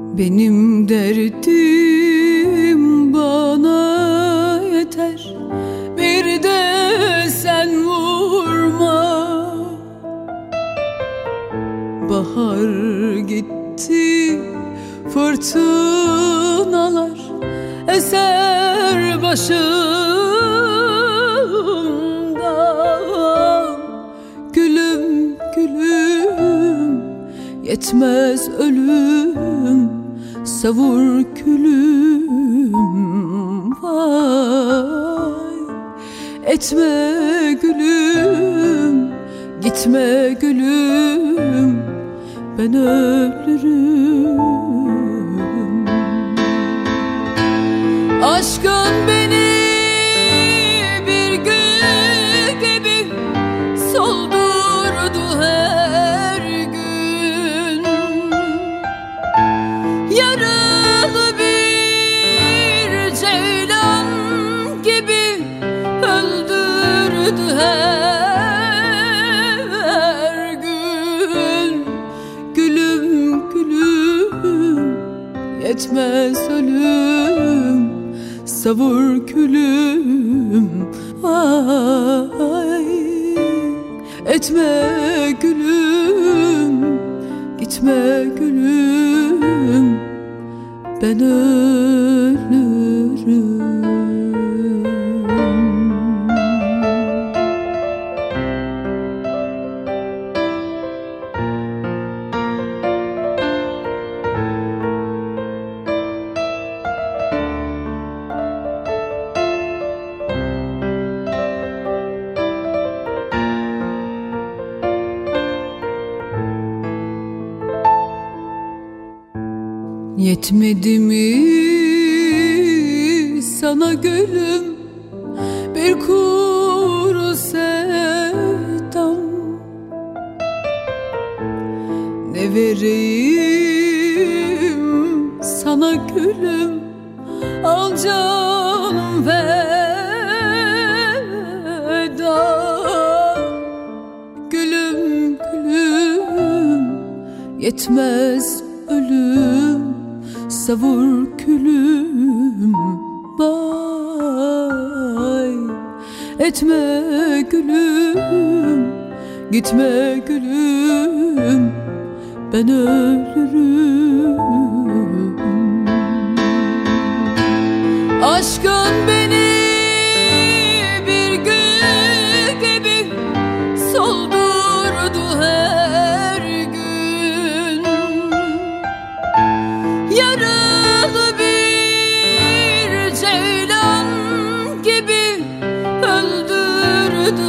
Benim derdim bana yeter, bir de sen vurma. Bahar gitti, fırtınalar eser başımdan. Gülüm gülüm, yetmez ölüm, savur külüm. Vay, etme gülüm, gitme gülüm, ben ölürüm. Aşkın beni bir gül gibi soldurdu her gün. Yaralı bir ceylan gibi öldürdü her gün. Gülüm gülüm, yetmez ölüm, savur külüm. Ay, etme gülüm, gitme gülüm, ben ölürüm. Yetmedi mi sana gülüm bir kuru sevdam? Ne vereyim sana gülüm, al canım feda. Gülüm gülüm, yetmez ölüm, savur külüm. Vay, etme gülüm, gitme gülüm, ben ölürüm. Aşkın beni bir gül gibi soldurdu her gün. Yaralı bir ceylan gibi öldürdü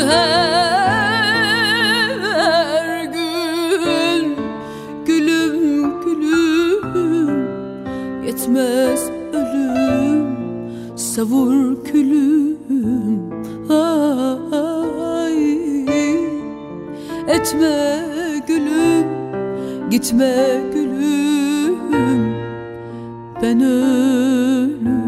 her gün. Gülüm gülüm, yetmez ölüm, savur külüm. Ay, etme gülüm, gitme gülüm, ben ölürüm.